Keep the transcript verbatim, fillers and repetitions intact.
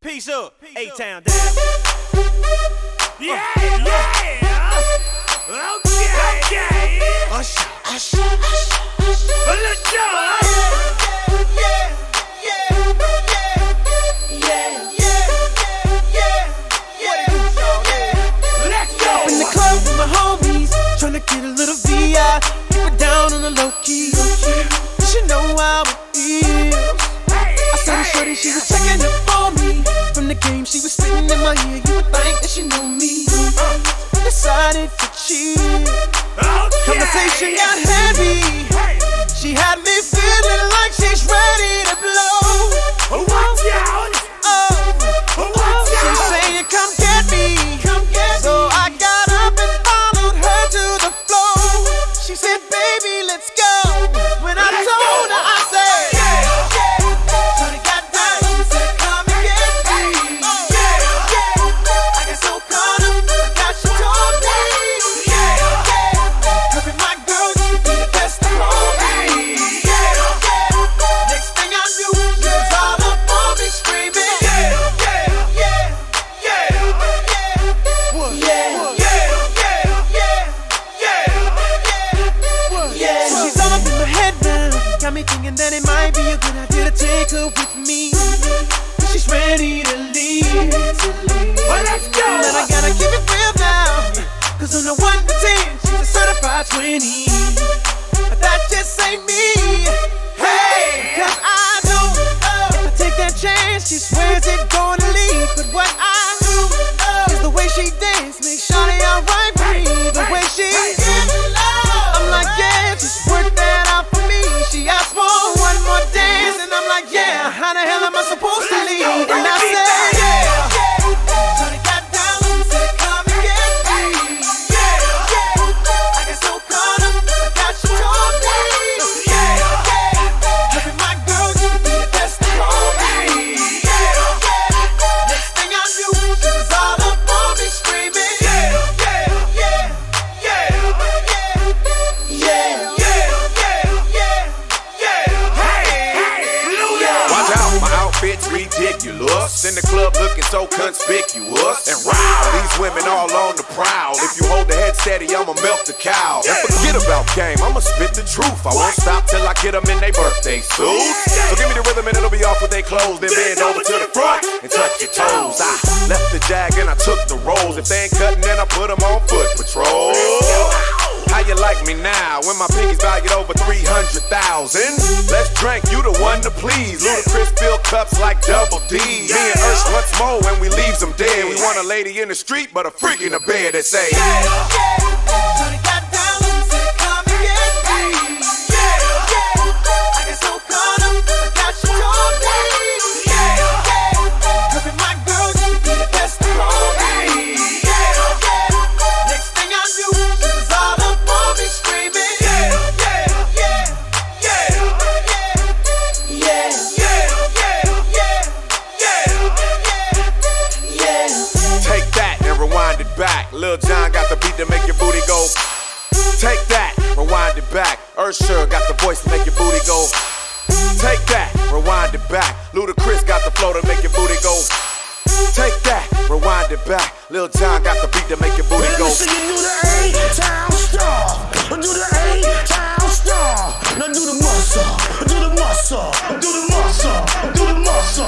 Peace up, A-Town down. Yeah, yeah. Okay, okay. Usher, usher, usher, usher. Let's go. Yeah, yeah, yeah, yeah, yeah, yeah, yeah. Let's go. Up in the club with my homies, tryna get a little V I. Keep it down on the low key. You should know how it feels. I saw the shorty, she was checking up on me. From the game, she was spitting in my ear. You would think that she knew me. I decided to cheat. Conversation got heavy. She had me feeling like she's ready to blow. Watch out. Oh, Watch she's out. saying, "Come get me." Come get so I got up and followed her to the floor. She said, "Baby, let's go." When I told her, I said, "Yeah, yeah." Shorty got down and said, "Come and get me." Yeah, yeah. I got so caught up, forgot she told me. Yeah, yeah. Cause my girl used to be the best of me. Yeah, yeah. Next thing I knew, she was all up on me screaming. Yeah, yeah, yeah, yeah, yeah, yeah, yeah, yeah, yeah. So she's all up in my head now, got me thinking that it might be a good idea to take her with me. She's ready to leave. Well, let's go. But I gotta keep it real now, cause on the one to ten, she's a certified twenty. But that just ain't me. Hey, cause I know if I take that chance, she swears it's gonna leave. But what I do is the way she dance makes Shawty alright with me. The way she I'm like, yeah, just work that out for me. She asked for one more dance, and I'm like, yeah, how the hell am I supposed to leave? And I said, yeah. Shawty got down and said, "Come and get me." Yeah, yeah. I got so caught up, forgot she told me. Yeah, yeah. Look at my girl, used to be the best of me. Yeah, yeah. Next thing I knew, she was all up on me screaming. Yeah, yeah, yeah, yeah, yeah, yeah, yeah, yeah, yeah. Watch out, my outfit's ridiculous. In the club looking so conspicuous. And wow, these women all on the prowl. If you hold the head steady, I'ma milk the cow. And forget about game, I'ma spit the truth. I won't stop till I get them in their birthday suits. So give me the rhythm and it'll be off with their clothes. Then bend over to the front and touch your toes. I left the jag and I took the rolls. If they ain't cutting, then I put them on foot patrol. How you like me now when my pinky's valued over three hundred thousand? Let's drink, you the one to please. Ludacris fill cups like Double D. Me and Ursh once more when we leaves them dead. We want a lady in the street, but a freak in the bed that say, Yeah, yeah. Shawty got down and said, "Come and get me." Yeah, yeah. I got so caught up, forgot she told me. Yeah, yeah. Cause my girl used to be the best of me. Yeah, yeah. Next thing I knew, she was all up on me screaming. Yeah, yeah, yeah, yeah, yeah, yeah, yeah, yeah, yeah. take that and rewind it back. Lil Jon got the beat to make your booty go. Take that, rewind it back. Usher got the voice to make your booty go. Take that, rewind it back. Ludacris got the flow to make your booty go. Take that, rewind it back. Lil Jon got the beat to make your booty go. Listen, you do the A-Town star. Do the A-Town star. Now do the muscle. Do the muscle. Do the muscle. Do the muscle.